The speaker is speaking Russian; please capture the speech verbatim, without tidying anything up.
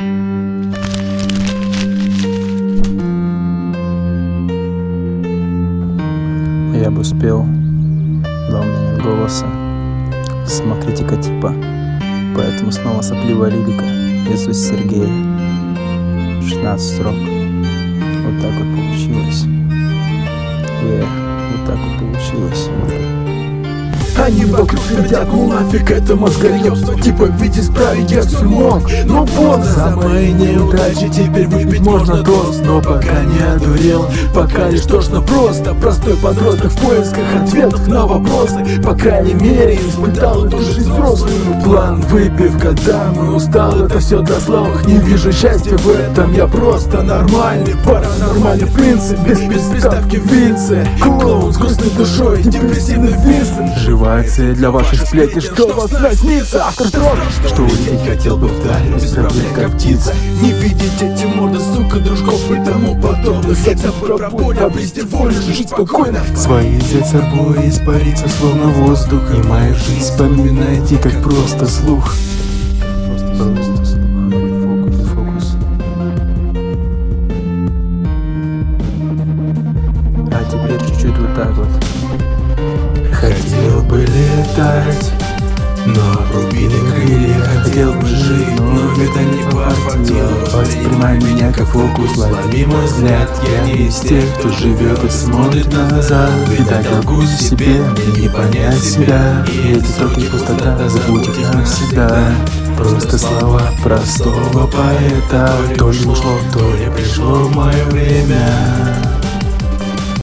Я бы успел, да у меня нет голоса, самокритика типа, поэтому снова сопливая лирика. Иисус Сергея, шестнадцать строк. Вот так вот получилось. Yeah, вот так вот получилось. Они вокруг твердят, ну нафиг это мозгоёбство. Типа ведь исправить я все мог, но поздно. За мои неудачи теперь выпить можно тост. Но пока не одурел, пока лишь тошно просто. Простой подросток в поисках ответов на вопросы. По крайней мере испытал эту жизнь взрослую. План, выпивка, дамы, устал это все до слабых. Не вижу счастья в этом, я просто нормальный, паранормальный в принципе. Без приставки Винце, клоун с грустной душой, депрессивный Винсент. Живая цель для ваших сплетен, что вас наснится, автор строк. Что улететь хотел бы вдаль, без проблем как птица. Не видеть эти морды, сука, дружков и тому подобных. Хотя бы пробой, обрести волю, жить спокойно. Свои взять с собой, испариться словно воздух. И мою жизнь вспоминайте, как просто слух. Просто слух. Фокус, фокус. А теперь чуть-чуть вот так вот. Хотел бы летать, но обрубили крылья. Хотел бы жить, но это не по делу. Воспринимай меня как фокус, лови мой взгляд. Я не из тех, кто живет и смотрит назад. Видать, долгу себе, мне не понять себя. И эти строки пустота, забудь их навсегда. Просто слова простого поэта. То ли ушло, то ли пришло мое время.